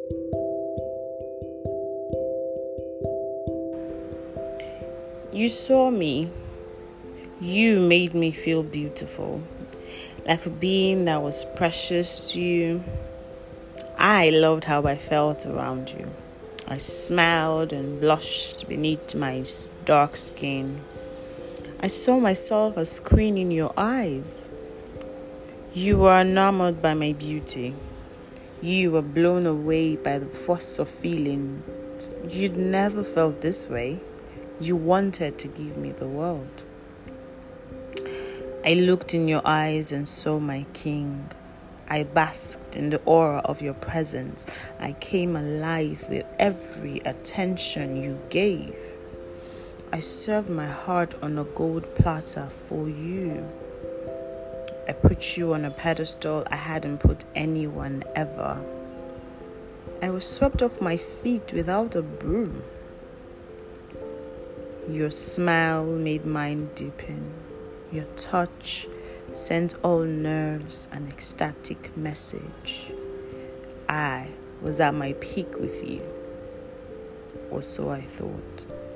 You saw me. You made me feel beautiful, like a being that was precious to you. I loved how I felt around you. I smiled and blushed beneath my dark skin. I saw myself as queen in your eyes. You were enamored by my beauty. You were blown away by the force of feelings. You'd never felt this way. You wanted to give me the world. I looked in your eyes and saw my king. I basked in the aura of your presence. I came alive with every attention you gave. I served my heart on a gold platter for you. I put you on a pedestal I hadn't put anyone ever. I was swept off my feet without a broom. Your smile made mine deepen. Your touch sent all nerves an ecstatic message. I was at my peak with you, or so I thought.